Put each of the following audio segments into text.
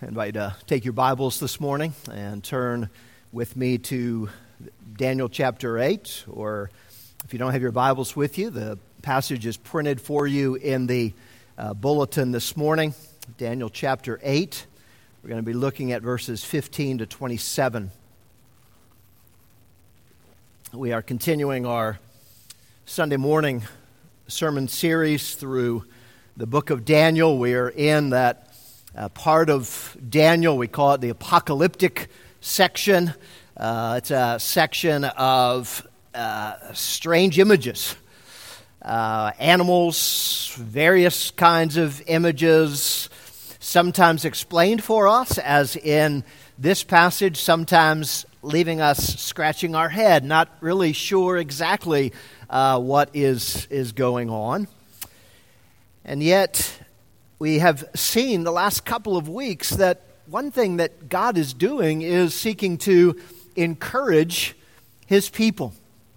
I invite you to take your Bibles this morning and turn with me to Daniel chapter 8, or if you don't have your Bibles with you, the passage is printed for you in the bulletin this morning. Daniel chapter 8. We're going to be looking at verses 15 to 27. We are continuing our Sunday morning sermon series through the book of Daniel. We are in that part of Daniel, we call it the apocalyptic section. It's a section of strange images, animals, various kinds of images, sometimes explained for us, as in this passage, sometimes leaving us scratching our head, not really sure exactly what is going on. And yet, we have seen the last couple of weeks that one thing that God is doing is seeking to encourage His people,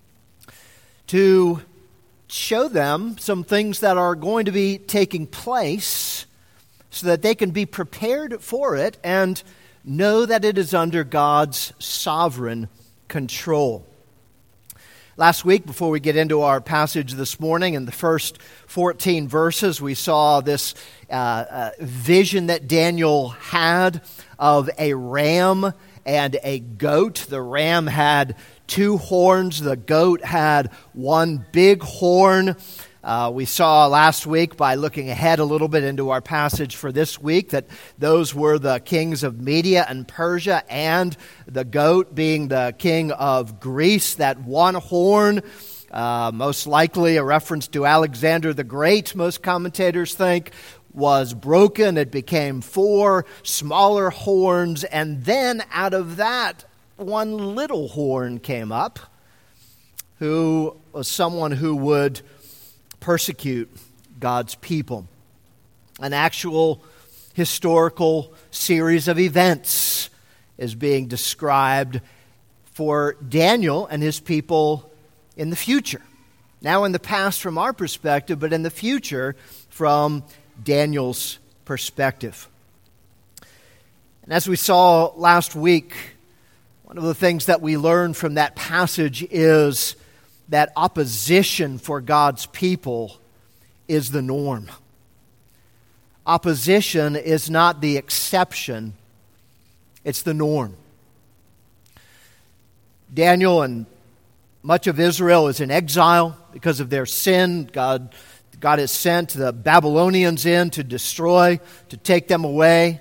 to show them some things that are going to be taking place so that they can be prepared for it and know that it is under God's sovereign control. Last week, before we get into our passage this morning, in the first 14 verses, we saw this vision that Daniel had of a ram and a goat. The ram had two horns. The goat had one big horn. We saw last week, by looking ahead a little bit into our passage for this week, that those were the kings of Media and Persia, and the goat being the king of Greece. That one horn, most likely a reference to Alexander the Great, most commentators think, was broken. It became four smaller horns, and then out of that, one little horn came up, who was someone who would persecute God's people. An actual historical series of events is being described for Daniel and his people in the future. Now in the past from our perspective, but in the future from Daniel's perspective. And as we saw last week, one of the things that we learned from that passage is that opposition for God's people is the norm. Opposition is not the exception, it's the norm. Daniel and much of Israel is in exile because of their sin. God has sent the Babylonians in to destroy, to take them away.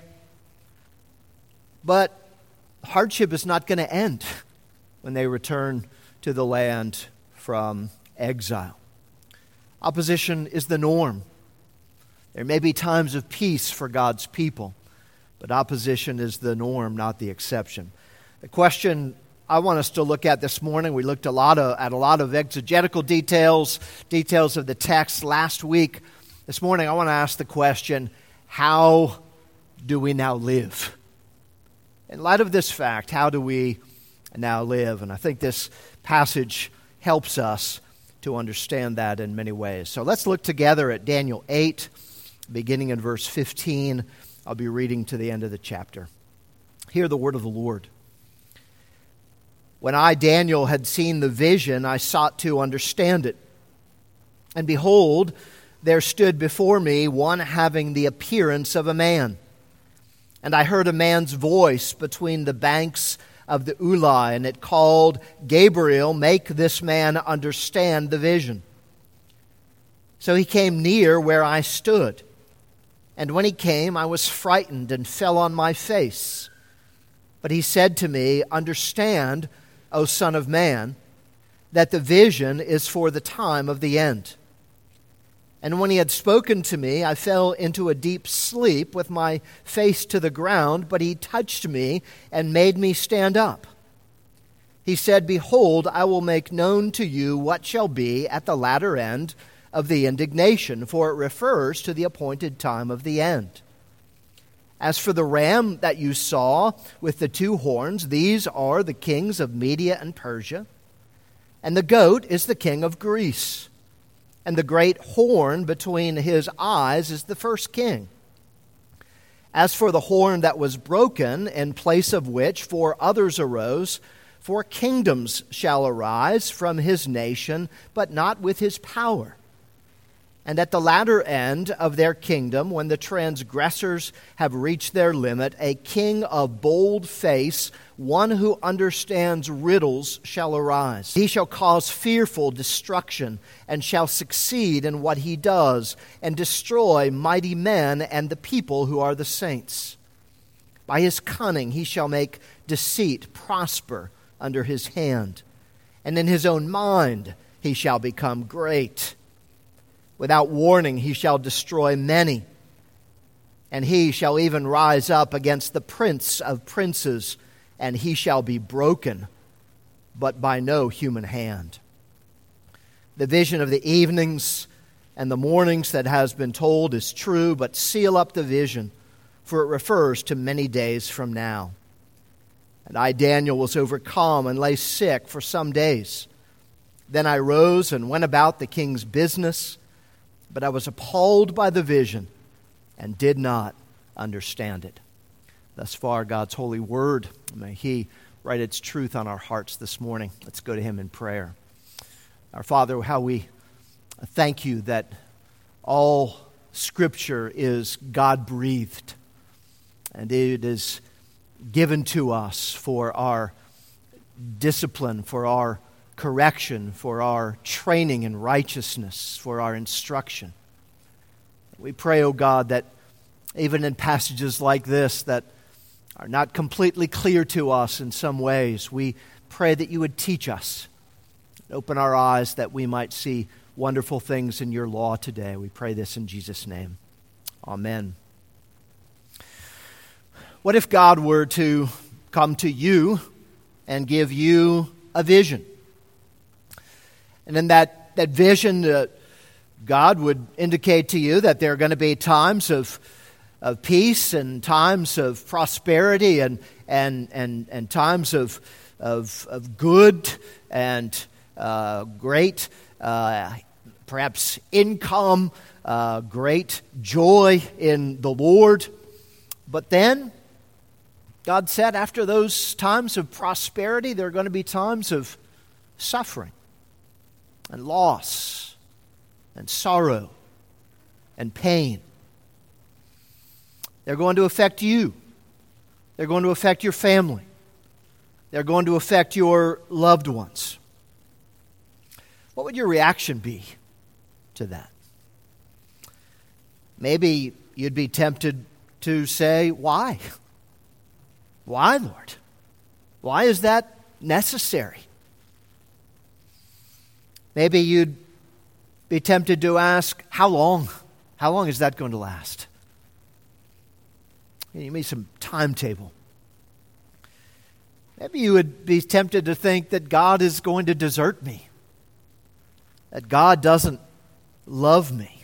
But hardship is not going to end when they return to the land from exile. Opposition is the norm. There may be times of peace for God's people, but opposition is the norm, not the exception. The question I want us to look at this morning, we looked at a lot of exegetical details of the text last week. This morning I want to ask the question, how do we now live? In light of this fact, how do we now live? And I think this passage helps us to understand that in many ways. So let's look together at Daniel 8, beginning in verse 15. I'll be reading to the end of the chapter. Hear the word of the Lord. When I, Daniel, had seen the vision, I sought to understand it. And behold, there stood before me one having the appearance of a man. And I heard a man's voice between the banks of the Ulai, and it called, Gabriel, make this man understand the vision. So he came near where I stood. And when he came, I was frightened and fell on my face. But he said to me, understand, O Son of Man, that the vision is for the time of the end. And when he had spoken to me, I fell into a deep sleep with my face to the ground, but he touched me and made me stand up. He said, behold, I will make known to you what shall be at the latter end of the indignation, for it refers to the appointed time of the end. As for the ram that you saw with the two horns, these are the kings of Media and Persia, and the goat is the king of Greece. And the great horn between his eyes is the first king. As for the horn that was broken, in place of which 4 others arose, 4 kingdoms shall arise from his nation, but not with his power. And at the latter end of their kingdom, when the transgressors have reached their limit, a king of bold face, one who understands riddles, shall arise. He shall cause fearful destruction, and shall succeed in what he does, and destroy mighty men and the people who are the saints. By his cunning he shall make deceit prosper under his hand, and in his own mind he shall become great. Without warning he shall destroy many, and he shall even rise up against the prince of princes, and he shall be broken, but by no human hand. The vision of the evenings and the mornings that has been told is true, but seal up the vision, for it refers to many days from now. And I, Daniel, was overcome and lay sick for some days. Then I rose and went about the king's business, but I was appalled by the vision and did not understand it. Thus far, God's holy word. May he write its truth on our hearts this morning. Let's go to him in prayer. Our Father, how we thank you that all Scripture is God-breathed, and it is given to us for our discipline, for our correction, for our training in righteousness, for our instruction. We pray, O God, that even in passages like this that are not completely clear to us in some ways, we pray that you would teach us, open our eyes that we might see wonderful things in your law today. We pray this in Jesus' name. Amen. What if God were to come to you and give you a vision? And in that vision, God would indicate to you that there are going to be times of peace and times of prosperity and times of good and great, perhaps income, great joy in the Lord. But then, God said, after those times of prosperity, there are going to be times of suffering and loss and sorrow and pain. They're going to affect you. They're going to affect your family. They're going to affect your loved ones. What would your reaction be to that? Maybe you'd be tempted to say, why? Why, Lord? Why is that necessary? Maybe you'd be tempted to ask, how long? How long is that going to last? Give me some timetable. Maybe you would be tempted to think that God is going to desert me, that God doesn't love me.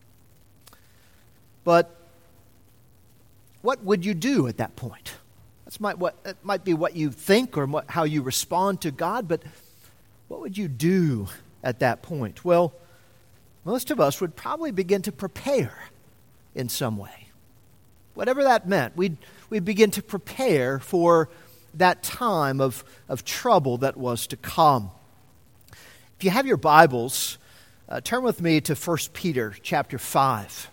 But what would you do at that point? That might be what you think or how you respond to God, but what would you do at that point? Well, most of us would probably begin to prepare in some way. Whatever that meant, we'd begin to prepare for that time of trouble that was to come. If you have your Bibles, turn with me to 1 Peter chapter 5.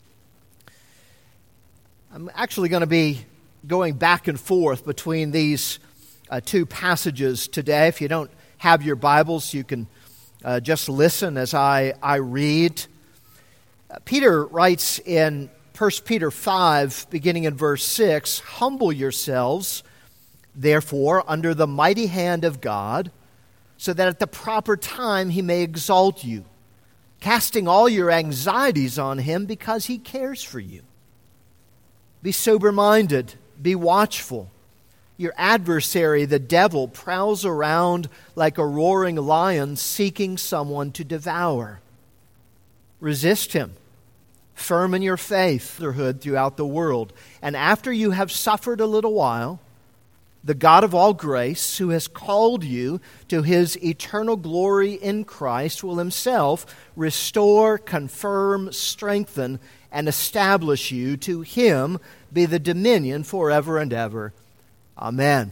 I'm actually going to be going back and forth between these two passages today. If you don't have your Bibles, you can just listen as I read. Peter writes in 1 Peter 5, beginning in verse 6, "Humble yourselves, therefore, under the mighty hand of God, so that at the proper time he may exalt you, casting all your anxieties on him because he cares for you. Be sober-minded, be watchful. Your adversary, the devil, prowls around like a roaring lion seeking someone to devour. Resist him, firm in your faith, throughout the world. And after you have suffered a little while, the God of all grace, who has called you to his eternal glory in Christ, will himself restore, confirm, strengthen, and establish you. To him be the dominion forever and ever. Amen.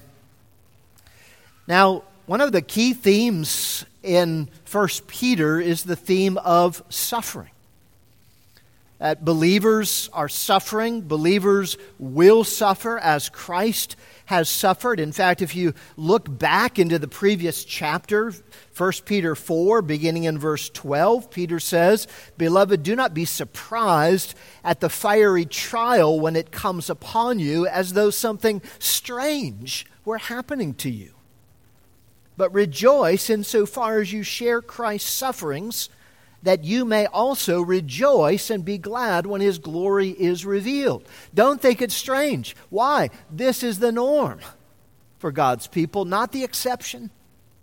Now, one of the key themes in 1 Peter is the theme of suffering. That believers are suffering, believers will suffer as Christ has suffered. In fact, if you look back into the previous chapter, 1 Peter 4, beginning in verse 12, Peter says, "Beloved, do not be surprised at the fiery trial when it comes upon you, as though something strange were happening to you. But rejoice insofar as you share Christ's sufferings, that you may also rejoice and be glad when His glory is revealed." Don't think it's strange. Why? This is the norm for God's people, not the exception.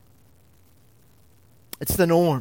It's the norm.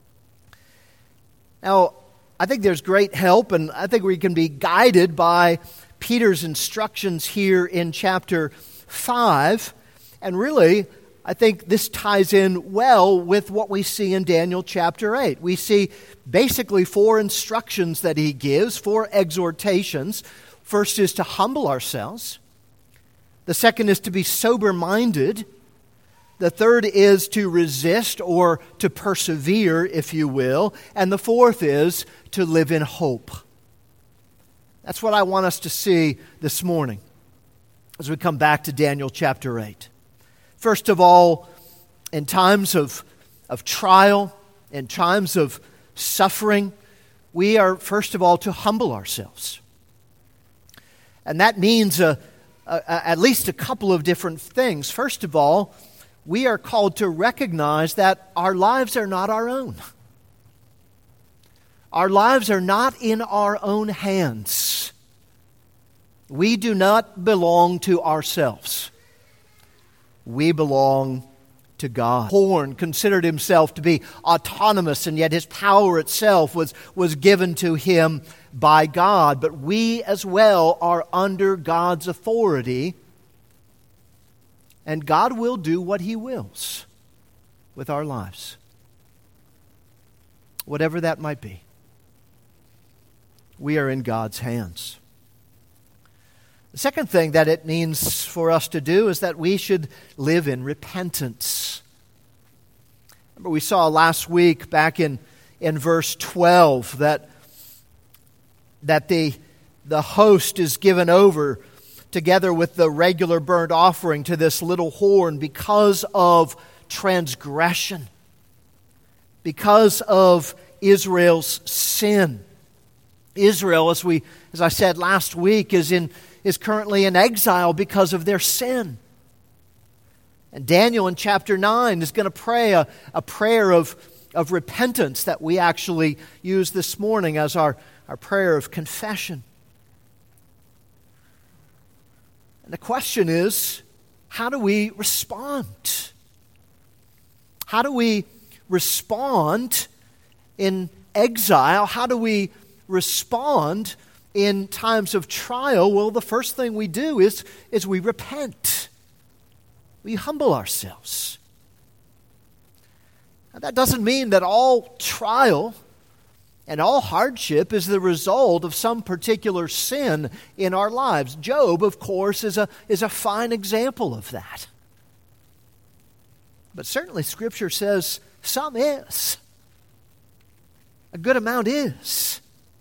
Now, I think there's great help, and I think we can be guided by Peter's instructions here in chapter 5. And really, I think this ties in well with what we see in Daniel chapter 8. We see basically 4 instructions that he gives, 4 exhortations. First is to humble ourselves. The second is to be sober-minded. The third is to resist or to persevere, if you will. And the fourth is to live in hope. That's what I want us to see this morning as we come back to Daniel chapter 8. First of all, in times of trial, in times of suffering, we are, first of all, to humble ourselves. And that means at least a couple of different things. First of all, we are called to recognize that our lives are not our own. Our lives are not in our own hands. We do not belong to ourselves. We belong to God. Horn considered himself to be autonomous, and yet his power itself was given to him by God. But we as well are under God's authority, and God will do what He wills with our lives, whatever that might be. We are in God's hands. The second thing that it means for us to do is that we should live in repentance. Remember, we saw last week back in verse 12 that the host is given over together with the regular burnt offering to this little horn because of transgression, because of Israel's sin. Israel, as I said last week, is currently in exile because of their sin. And Daniel in chapter 9 is going to pray a prayer of repentance that we actually use this morning as our prayer of confession. And the question is, how do we respond? How do we respond in exile? How do we respond in times of trial? Well, the first thing we do is we repent. We humble ourselves. Now, that doesn't mean that all trial and all hardship is the result of some particular sin in our lives. Job, of course, is a fine example of that. But certainly Scripture says some is. A good amount is.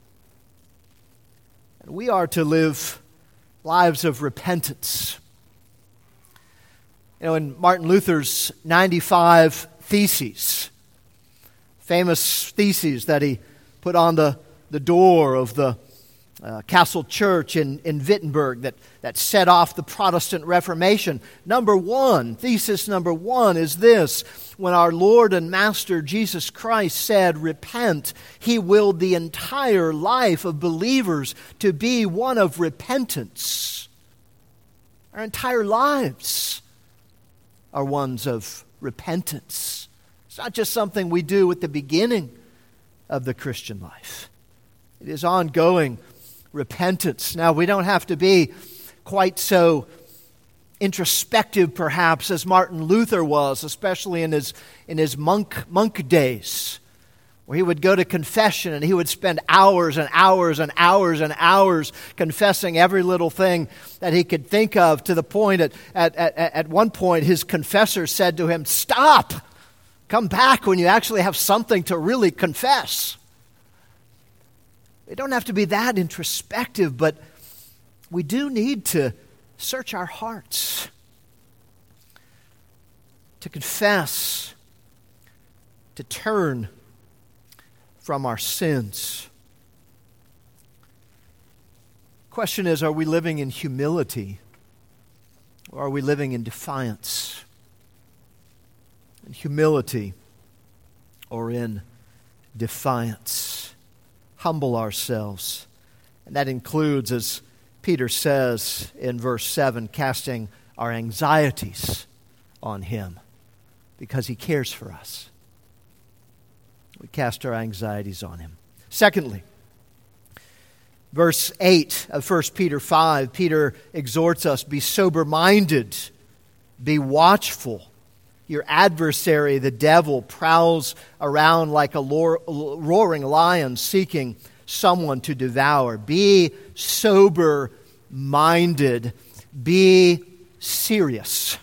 And we are to live lives of repentance. You know, in Martin Luther's 95 Theses, famous theses that he put on the door of the Castle Church in Wittenberg that set off the Protestant Reformation. Thesis number one is this: when our Lord and Master Jesus Christ said, "Repent," He willed the entire life of believers to be one of repentance. Our entire lives are ones of repentance. It's not just something we do at the beginning of the Christian life. It is ongoing repentance. Now, we don't have to be quite so introspective, perhaps, as Martin Luther was, especially in his monk days. where he would go to confession and he would spend hours and hours and hours and hours confessing every little thing that he could think of, to the point at one point his confessor said to him, "Stop! Come back when you actually have something to really confess." We don't have to be that introspective, but we do need to search our hearts, to confess, to turn from our sins. Question is, are we living in humility, or are we living in defiance? In humility or in defiance? Humble ourselves. And that includes, as Peter says in verse 7, casting our anxieties on Him because He cares for us. We cast our anxieties on Him. Secondly, verse 8 of 1 Peter 5, Peter exhorts us, be sober-minded, be watchful. Your adversary, the devil, prowls around like a roaring lion seeking someone to devour. Be sober-minded. Be serious.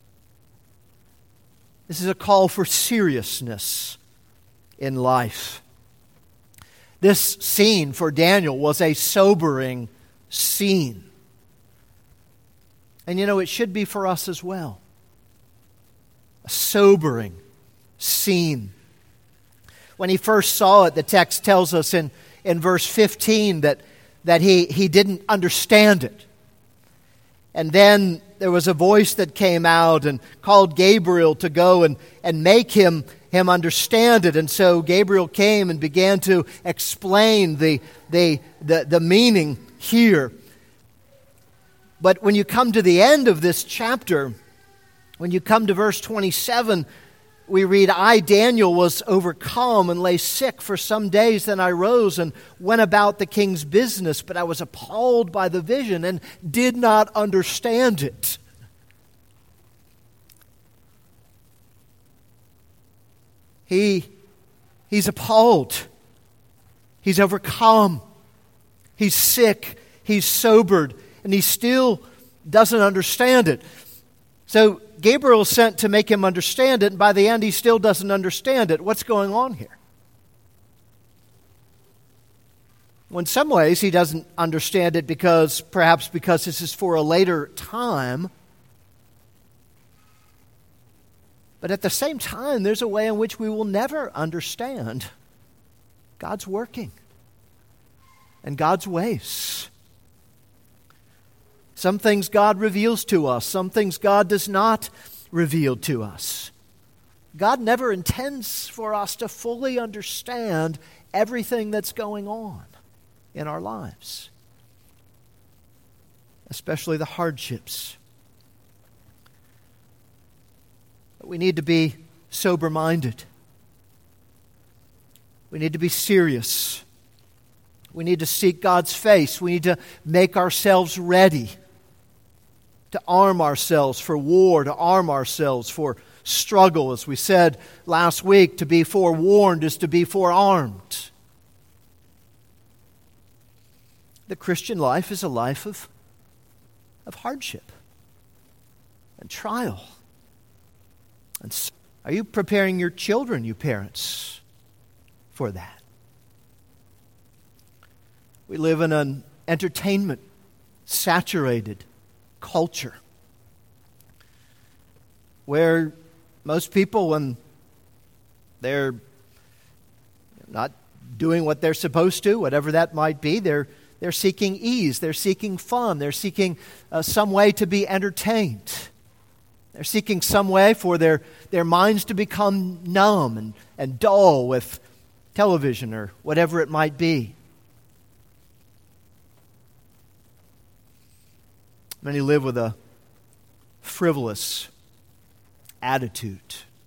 This is a call for seriousness in life. This scene for Daniel was a sobering scene. And it should be for us as well. A sobering scene. When he first saw it, the text tells us in verse 15 that he didn't understand it. And then there was a voice that came out and called Gabriel to go and make him understand it. And so Gabriel came and began to explain the meaning here. But when you come to the end of this chapter, when you come to verse 27, we read, I, Daniel, was overcome and lay sick for some days. Then I rose and went about the king's business, but I was appalled by the vision and did not understand it. He's appalled. He's overcome. He's sick. He's sobered. And he still doesn't understand it. So Gabriel is sent to make him understand it, and by the end he still doesn't understand it. What's going on here? Well, in some ways he doesn't understand it perhaps because this is for a later time. But at the same time, there's a way in which we will never understand God's working and God's ways. Some things God reveals to us. Some things God does not reveal to us. God never intends for us to fully understand everything that's going on in our lives, especially the hardships. But we need to be sober-minded. We need to be serious. We need to seek God's face. We need to make ourselves ready, to arm ourselves for war, to arm ourselves for struggle. As we said last week, to be forewarned is to be forearmed. The Christian life is a life of hardship and trial. And are you preparing your children, you parents, for that? We live in an entertainment-saturated culture where most people, when they're not doing what they're supposed to, whatever that might be, they're seeking ease, they're seeking fun, they're seeking some way to be entertained. They're seeking some way for their minds to become numb and dull with television or whatever it might be. Many live with a frivolous attitude.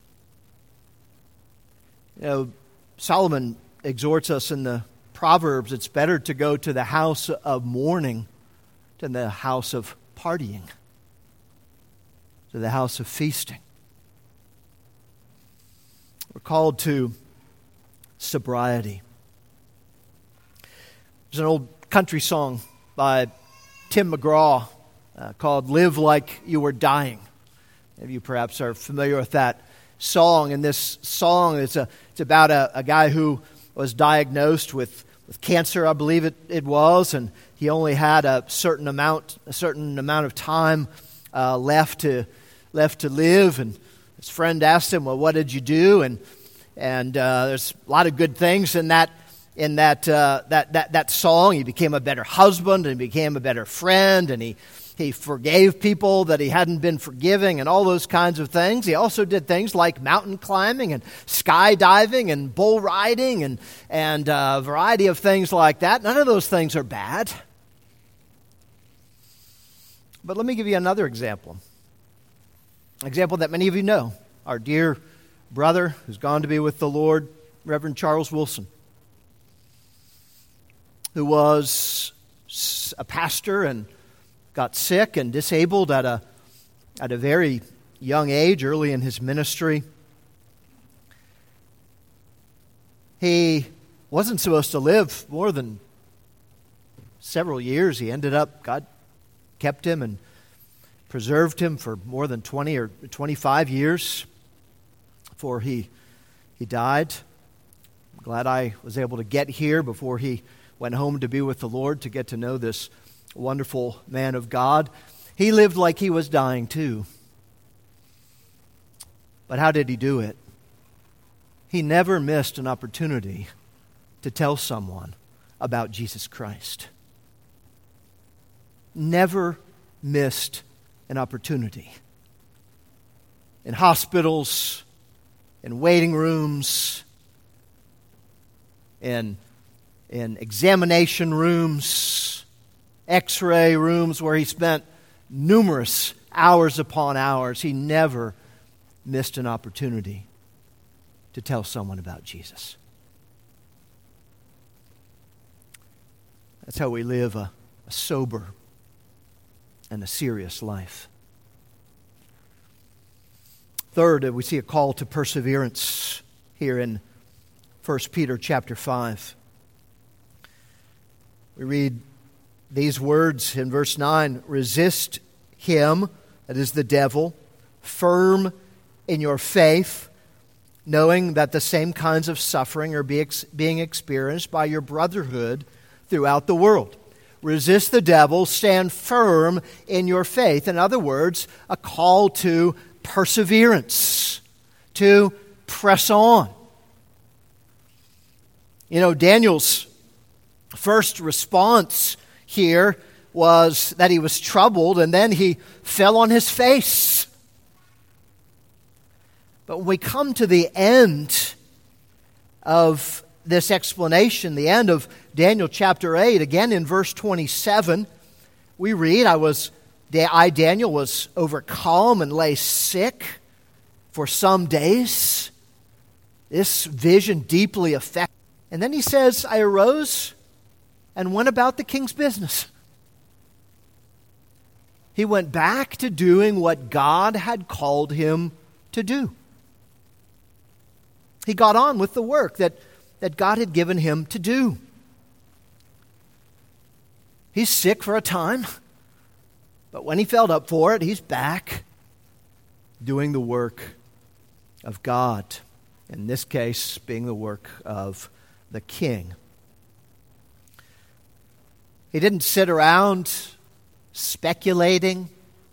Solomon exhorts us in the Proverbs, it's better to go to the house of mourning than the house of partying, to the house of feasting. We're called to sobriety. There's an old country song by Tim McGraw called "Live Like You Were Dying." Many of you perhaps are familiar with that song. And this song it's about a guy who was diagnosed with cancer, I believe it was, and he only had a certain amount of time left to live. And his friend asked him, "Well, what did you do?" And there's a lot of good things in that song. He became a better husband, and he became a better friend, and he forgave people that he hadn't been forgiving, and all those kinds of things. He also did things like mountain climbing and skydiving and bull riding and a variety of things like that. None of those things are bad. But let me give you another example. An example that many of you know. Our dear brother who's gone to be with the Lord, Reverend Charles Wilson, who was a pastor and got sick and disabled at a very young age, early in his ministry. He wasn't supposed to live more than several years. He ended up, God kept him and preserved him for more than 20 or 25 years before he died. I'm glad I was able to get here before he went home to be with the Lord to get to know this wonderful man of God. He lived like he was dying too. But how did he do it? He never missed an opportunity to tell someone about Jesus Christ. Never missed an opportunity. In hospitals, in waiting rooms, in examination rooms, X-ray rooms where he spent numerous hours upon hours, he never missed an opportunity to tell someone about Jesus. That's how we live a sober and a serious life. Third, we see a call to perseverance here in 1 Peter chapter 5. We read these words in verse 9, "Resist him," that is the devil, "firm in your faith, knowing that the same kinds of suffering are being experienced by your brotherhood throughout the world." Resist the devil, stand firm in your faith. In other words, a call to perseverance, to press on. You know, Daniel's first response here was that he was troubled, and then he fell on his face. But when we come to the end of this explanation, the end of Daniel chapter 8, again in verse 27, we read, I, Daniel, was overcome and lay sick for some days. This vision deeply affected. And then he says, I arose and went about the king's business. He went back to doing what God had called him to do. He got on with the work that God had given him to do. He's sick for a time, but when he felt up for it, he's back doing the work of God. In this case, being the work of the king. He didn't sit around speculating.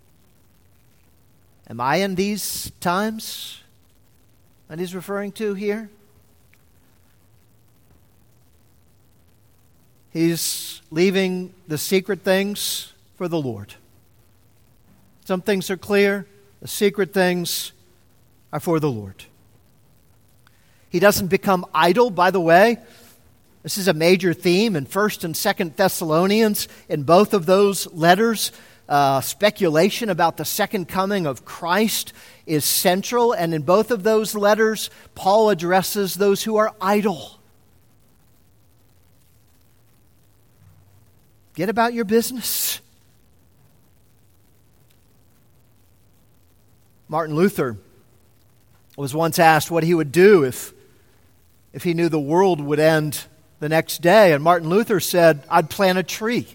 Am I in these times that he's referring to here? He's leaving the secret things for the Lord. Some things are clear. The secret things are for the Lord. He doesn't become idle, by the way. This is a major theme in 1st and 2nd Thessalonians. In both of those letters, speculation about the second coming of Christ is central. And in both of those letters, Paul addresses those who are idle. Get about your business. Martin Luther was once asked what he would do if if he knew the world would end the next day. And Martin Luther said, I'd plant a tree.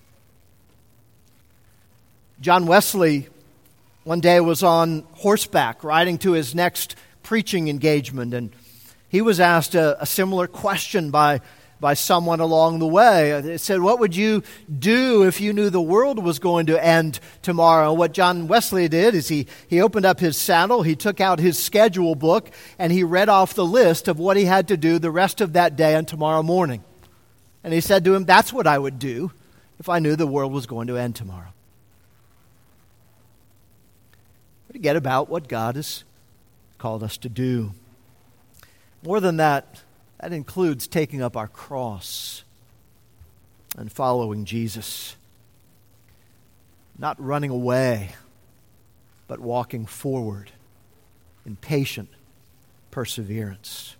John Wesley one day was on horseback riding to his next preaching engagement, and he was asked a similar question by someone along the way. They said, what would you do if you knew the world was going to end tomorrow? What John Wesley did is he opened up his saddle, he took out his schedule book, and he read off the list of what he had to do the rest of that day and tomorrow morning. And he said to him, that's what I would do if I knew the world was going to end tomorrow. Forget about what God has called us to do. More than that, that includes taking up our cross and following Jesus. Not running away, but walking forward in patient perseverance.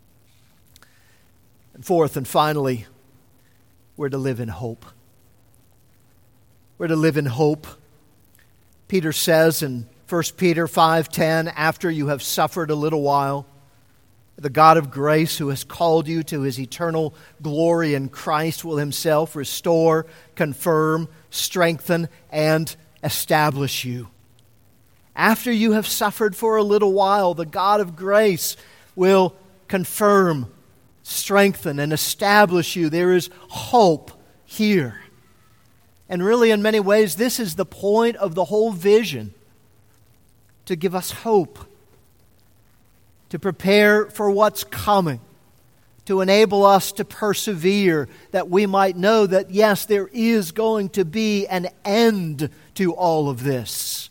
And fourth and finally, we're to live in hope. We're to live in hope. Peter says in 1 Peter 5:10, after you have suffered a little while, the God of grace who has called you to his eternal glory in Christ will himself restore, confirm, strengthen, and establish you. After you have suffered for a little while, the God of grace will confirm, strengthen, and establish you. There is hope here. And really, in many ways, this is the point of the whole vision, to give us hope, to prepare for what's coming, to enable us to persevere, that we might know that, yes, there is going to be an end to all of this.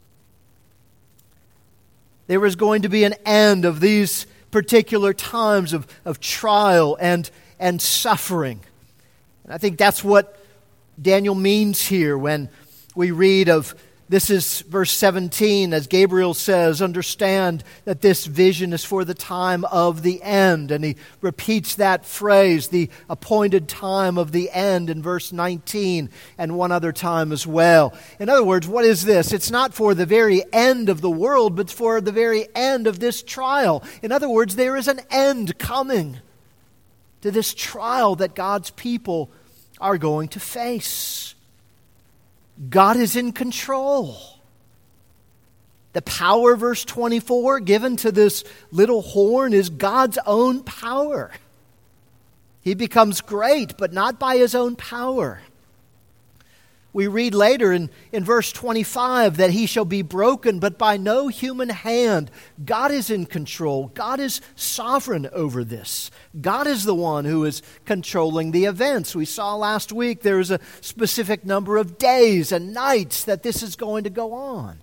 There is going to be an end of these particular times of trial and suffering. And I think that's what Daniel means here when we read of, this is verse 17, as Gabriel says, understand that this vision is for the time of the end. And he repeats that phrase, the appointed time of the end, in verse 19, and one other time as well. In other words, what is this? It's not for the very end of the world, but for the very end of this trial. In other words, there is an end coming to this trial that God's people are going to face. God is in control. The power, verse 24, given to this little horn is God's own power. He becomes great, but not by his own power. We read later in verse 25 that he shall be broken, but by no human hand. God is in control. God is sovereign over this. God is the one who is controlling the events. We saw last week there is a specific number of days and nights that this is going to go on.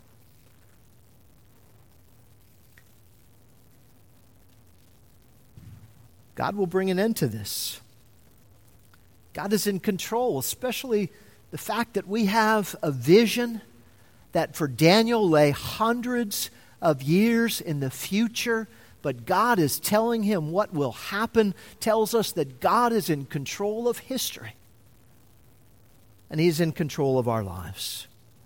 God will bring an end to this. God is in control, especially the fact that we have a vision that for Daniel lay hundreds of years in the future, but God is telling him what will happen, tells us that God is in control of history. And he's in control of our lives.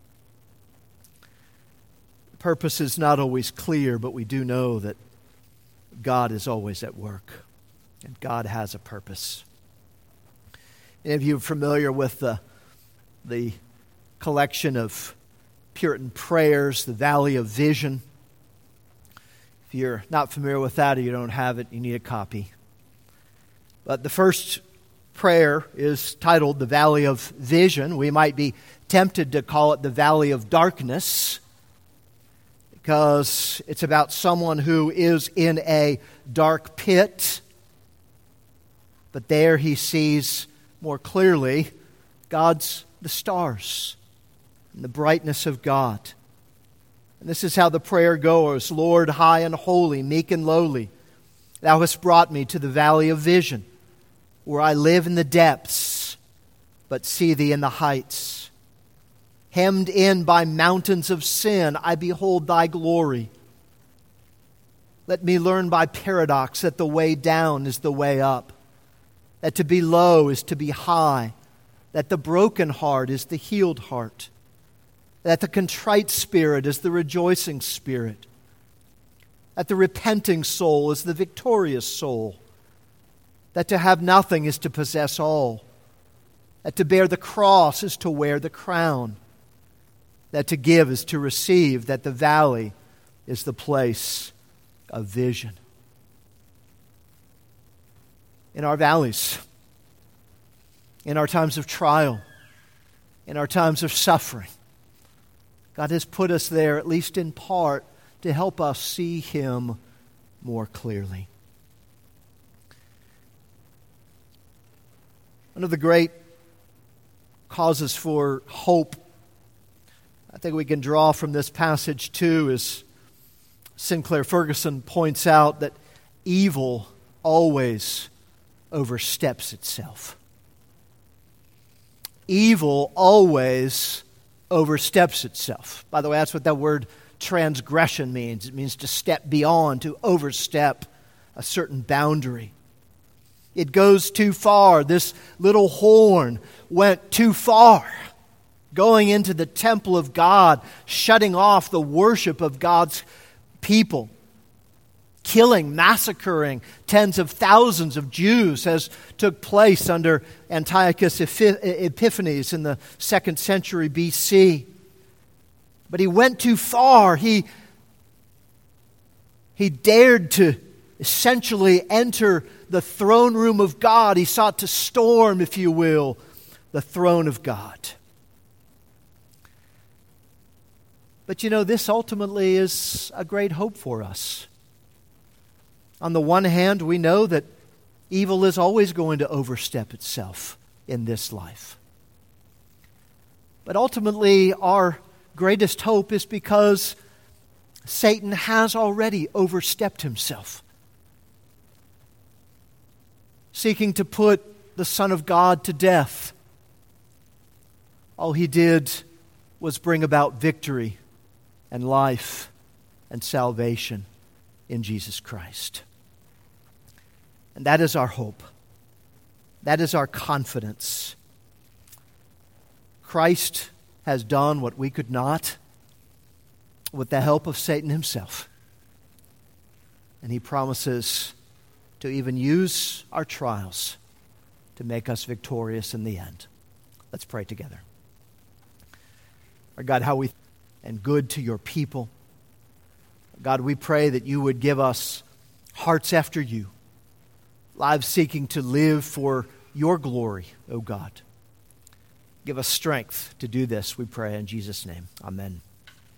The purpose is not always clear, but we do know that God is always at work. And God has a purpose. Any of you are familiar with the collection of Puritan prayers, the Valley of Vision? If you're not familiar with that or you don't have it, you need a copy. But the first prayer is titled the Valley of Vision. We might be tempted to call it the Valley of Darkness because it's about someone who is in a dark pit, but there he sees more clearly the stars and the brightness of God. And this is how the prayer goes. Lord, high and holy, meek and lowly, thou hast brought me to the valley of vision, where I live in the depths, but see thee in the heights. Hemmed in by mountains of sin, I behold thy glory. Let me learn by paradox that the way down is the way up, that to be low is to be high, that the broken heart is the healed heart, that the contrite spirit is the rejoicing spirit, that the repenting soul is the victorious soul, that to have nothing is to possess all, that to bear the cross is to wear the crown, that to give is to receive, that the valley is the place of vision. In our valleys, in our times of trial, in our times of suffering, God has put us there, at least in part, to help us see Him more clearly. One of the great causes for hope I think we can draw from this passage too is Sinclair Ferguson points out that evil always oversteps itself. Evil always oversteps itself. By the way, that's what that word transgression means. It means to step beyond, to overstep a certain boundary. It goes too far. This little horn went too far, going into the temple of God, shutting off the worship of God's people, killing, massacring tens of thousands of Jews, as took place under Antiochus Epiphanes in the 2nd century BC. But he went too far. He dared to essentially enter the throne room of God. He sought to storm, if you will, the throne of God. But you know, this ultimately is a great hope for us. On the one hand, we know that evil is always going to overstep itself in this life. But ultimately, our greatest hope is because Satan has already overstepped himself, seeking to put the Son of God to death. All he did was bring about victory and life and salvation in Jesus Christ. And that is our hope. That is our confidence. Christ has done what we could not with the help of Satan himself. And he promises to even use our trials to make us victorious in the end. Let's pray together. Our God, how we and good to your people. God, we pray that you would give us hearts after you, lives seeking to live for your glory, O God. Give us strength to do this, we pray in Jesus' name. Amen.